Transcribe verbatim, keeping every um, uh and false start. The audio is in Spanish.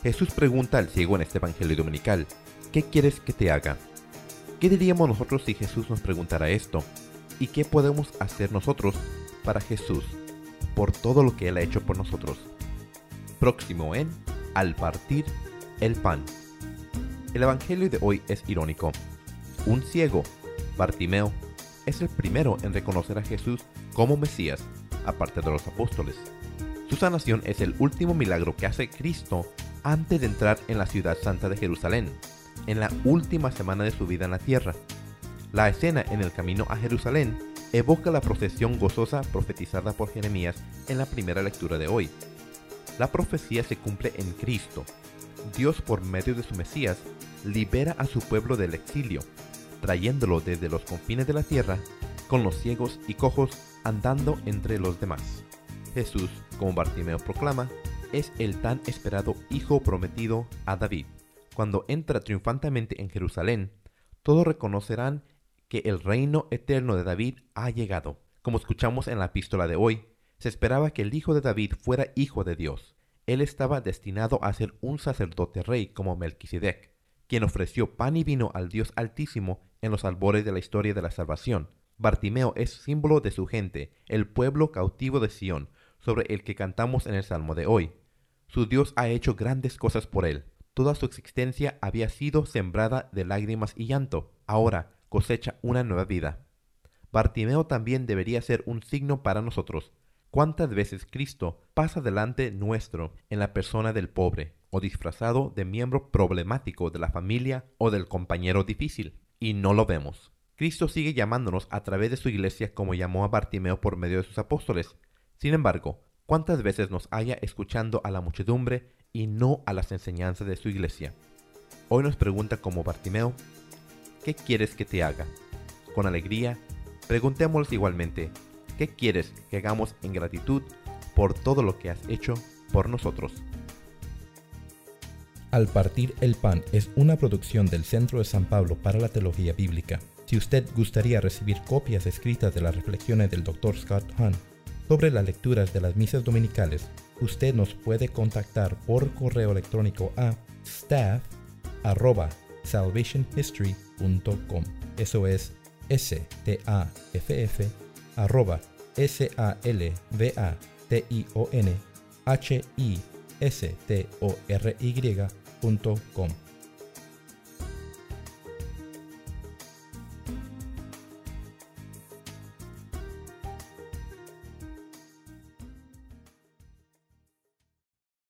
Jesús pregunta al ciego en este evangelio dominical: ¿qué quieres que te haga? ¿Qué diríamos nosotros si Jesús nos preguntara esto? ¿Y qué podemos hacer nosotros para Jesús por todo lo que Él ha hecho por nosotros? Próximo en Al partir el pan. El evangelio de hoy es irónico. Un ciego, Bartimeo, es el primero en reconocer a Jesús como Mesías, aparte de los apóstoles. Su sanación es el último milagro que hace Cristo antes de entrar en la ciudad santa de Jerusalén, en la última semana de su vida en la tierra. La escena en el camino a Jerusalén evoca la procesión gozosa profetizada por Jeremías en la primera lectura de hoy. La profecía se cumple en Cristo. Dios, por medio de su Mesías, libera a su pueblo del exilio, trayéndolo desde los confines de la tierra, con los ciegos y cojos andando entre los demás. Jesús, como Bartimeo proclama, es el tan esperado Hijo prometido a David. Cuando entra triunfantemente en Jerusalén, todos reconocerán que el reino eterno de David ha llegado. Como escuchamos en la epístola de hoy, se esperaba que el Hijo de David fuera hijo de Dios. Él estaba destinado a ser un sacerdote rey como Melquisedec, quien ofreció pan y vino al Dios Altísimo en los albores de la historia de la salvación. Bartimeo es símbolo de su gente, el pueblo cautivo de Sión, sobre el que cantamos en el Salmo de hoy. Su Dios ha hecho grandes cosas por él. Toda su existencia había sido sembrada de lágrimas y llanto. Ahora cosecha una nueva vida. Bartimeo también debería ser un signo para nosotros. ¿Cuántas veces Cristo pasa delante nuestro en la persona del pobre, o disfrazado de miembro problemático de la familia o del compañero difícil, y no lo vemos? Cristo sigue llamándonos a través de su iglesia como llamó a Bartimeo por medio de sus apóstoles. Sin embargo, ¿cuántas veces nos halla escuchando a la muchedumbre y no a las enseñanzas de su iglesia? Hoy nos pregunta como Bartimeo: ¿qué quieres que te haga? Con alegría, preguntémosles igualmente: ¿qué quieres que hagamos en gratitud por todo lo que has hecho por nosotros? Al partir el pan es una producción del Centro de San Pablo para la Teología Bíblica. Si usted gustaría recibir copias escritas de las reflexiones del doctor Scott Hahn sobre las lecturas de las misas dominicales, usted nos puede contactar por correo electrónico a staff arroba salvation history punto com. Eso es S T A F F arroba S A L V A T I O N H I S T O R Y punto com.